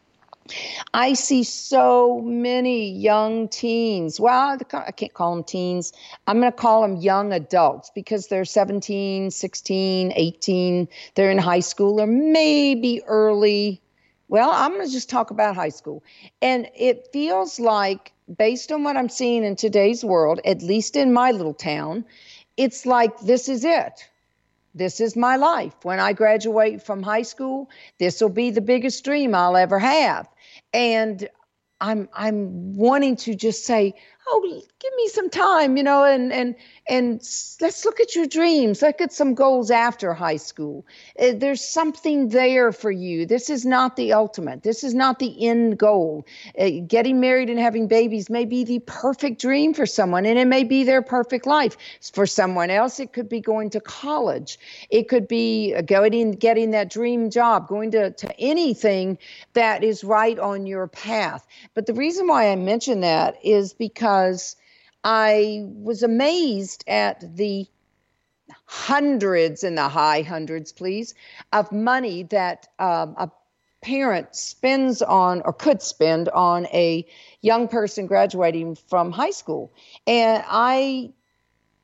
Speaker 1: I see so many young teens. Well, I can't call them teens. I'm going to call them young adults, because they're seventeen, sixteen, eighteen. They're in high school, or maybe early. Well, I'm going to just talk about high school. And it feels like, based on what I'm seeing in today's world, at least in my little town, it's like, this is it. This is my life. When I graduate from high school, this will be the biggest dream I'll ever have. And I'm I'm wanting to just say, oh, give me some time, you know, and and and let's look at your dreams. Look at some goals after high school. Uh, There's something there for you. This is not the ultimate. This is not the end goal. Uh, Getting married and having babies may be the perfect dream for someone, and it may be their perfect life. For someone else, it could be going to college. It could be going, getting that dream job, going to, to anything that is right on your path. But the reason why I mention that is because I was amazed at the hundreds, in the high hundreds, please, of money that um, a parent spends on, or could spend on, a young person graduating from high school. And I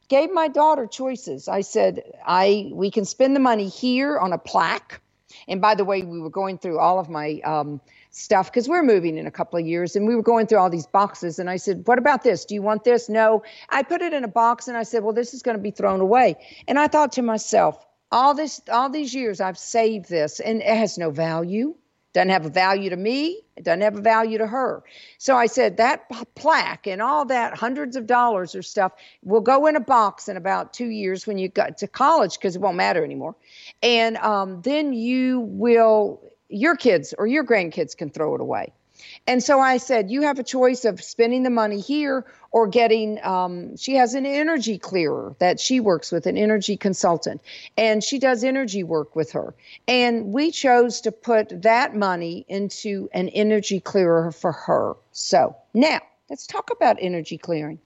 Speaker 1: gave my daughter choices. I said, I we can spend the money here on a plaque. And by the way, we were going through all of my um, stuff because we're moving in a couple of years, and we were going through all these boxes. And I said, what about this? Do you want this? No. I put it in a box, and I said, well, this is going to be thrown away. And I thought to myself, all this, all these years I've saved this, and it has no value. Doesn't have a value to me. It doesn't have a value to her. So I said that plaque and all that hundreds of dollars or stuff will go in a box in about two years when you got to college because it won't matter anymore. And um, then you will, your kids or your grandkids can throw it away. And so I said, you have a choice of spending the money here or getting, um, she has an energy clearer that she works with, an energy consultant, and she does energy work with her. And we chose to put that money into an energy clearer for her. So now let's talk about energy clearing.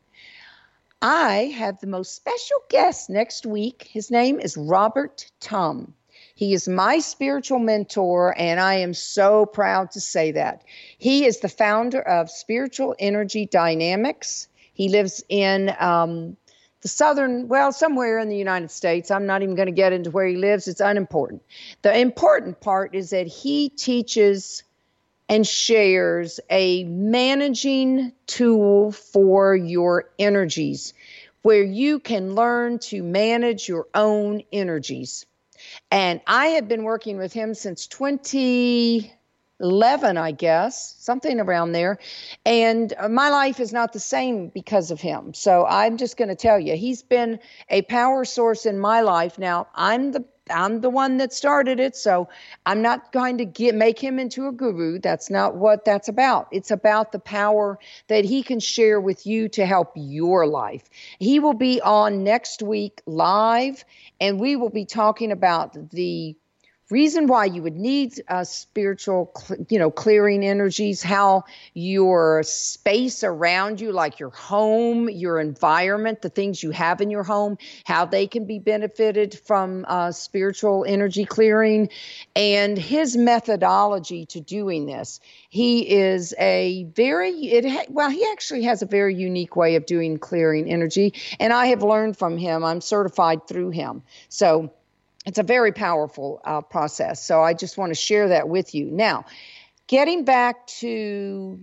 Speaker 1: I have the most special guest next week. His name is Robert Tum. He is my spiritual mentor, and I am so proud to say that. He is the founder of Spiritual Energy Dynamics. He lives in um, the southern, well, somewhere in the United States. I'm not even going to get into where he lives. It's unimportant. The important part is that he teaches and shares a managing tool for your energies, where you can learn to manage your own energies. And I have been working with him since twenty eleven, I guess, something around there. And my life is not the same because of him. So I'm just going to tell you, he's been a power source in my life. Now, I'm the I'm the one that started it, so I'm not going to get make him into a guru. That's not what that's about. It's about the power that he can share with you to help your life. He will be on next week live, and we will be talking about the reason why you would need uh, spiritual, you know, clearing energies, how your space around you, like your home, your environment, the things you have in your home, how they can be benefited from uh, spiritual energy clearing, and his methodology to doing this. He is a very, it ha- well, he actually has a very unique way of doing clearing energy, and I have learned from him. I'm certified through him. So it's a very powerful uh, process. So I just want to share that with you. Now, getting back to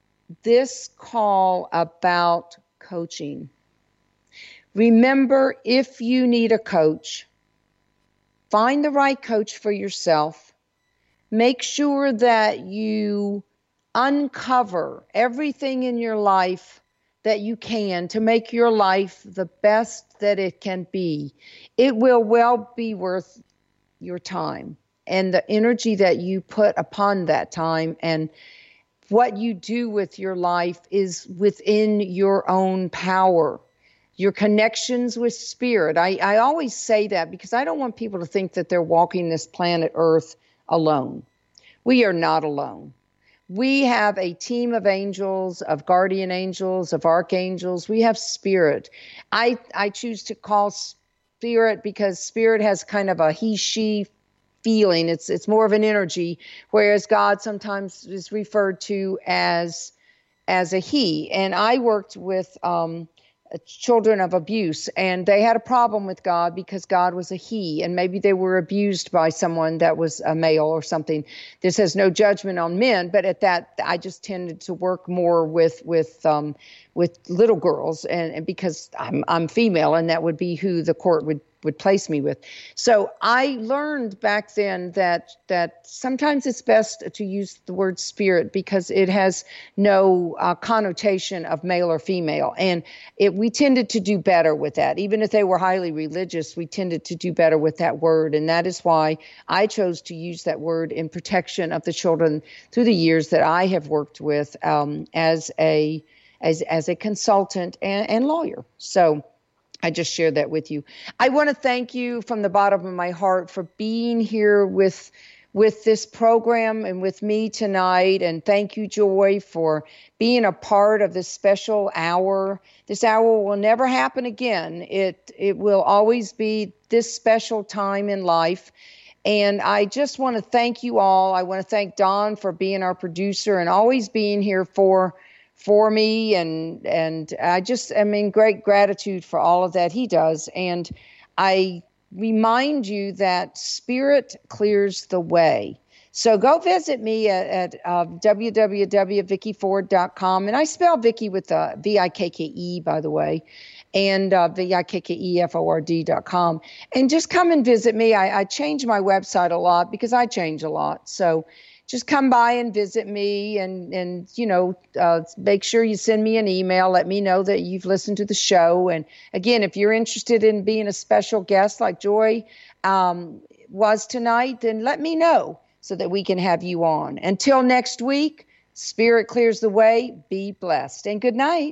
Speaker 1: this call about coaching. Remember, if you need a coach, find the right coach for yourself. Make sure that you uncover everything in your life that you can to make your life the best that it can be. It will well be worth your time and the energy that you put upon that time, and what you do with your life is within your own power. Your connections with spirit. I, I always say that because I don't want people to think that they're walking this planet Earth alone. We are not alone. We have a team of angels, of guardian angels, of archangels. We have spirit. I, I choose to call spirit because spirit has kind of a he, she feeling. It's, it's more of an energy, whereas God sometimes is referred to as, as a he. And I worked with um, children of abuse, and they had a problem with God because God was a he, and maybe they were abused by someone that was a male or something. This has no judgment on men, but at that, I just tended to work more with with um, with little girls, and, and because I'm I'm female, and that would be who the court would would place me with. So I learned back then that that sometimes it's best to use the word spirit because it has no uh, connotation of male or female. And it, we tended to do better with that. Even if they were highly religious, we tended to do better with that word. And that is why I chose to use that word in protection of the children through the years that I have worked with um, as a as as a consultant and, and lawyer. So I just shared that with you. I want to thank you from the bottom of my heart for being here with with this program and with me tonight. And thank you, Joy, for being a part of this special hour. This hour will never happen again. It it will always be this special time in life. And I just want to thank you all. I want to thank Don for being our producer and always being here for for me. And, and I just, I mean, great gratitude for all of that he does. And I remind you that spirit clears the way. So go visit me at, at uh, w w w dot vicky ford dot com. And I spell Vicky with a V I K K E, by the way, and uh, V I K K E F O R D dot com. And just come and visit me. I, I change my website a lot because I change a lot. So just come by and visit me, and, and you know, uh, make sure you send me an email. Let me know that you've listened to the show. And again, if you're interested in being a special guest like Joy um, was tonight, then let me know, so that we can have you on. Until next week, spirit clears the way. Be blessed and good night.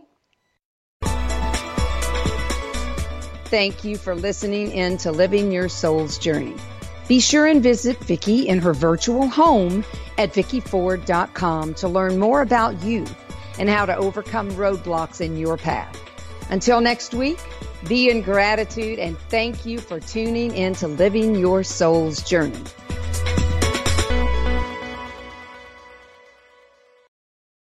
Speaker 1: Thank you for listening in to Living Your Soul's Journey. Be sure and visit Vicky in her virtual home at vicky ford dot com to learn more about you and how to overcome roadblocks in your path. Until next week, be in gratitude, and thank you for tuning in to Living Your Soul's Journey.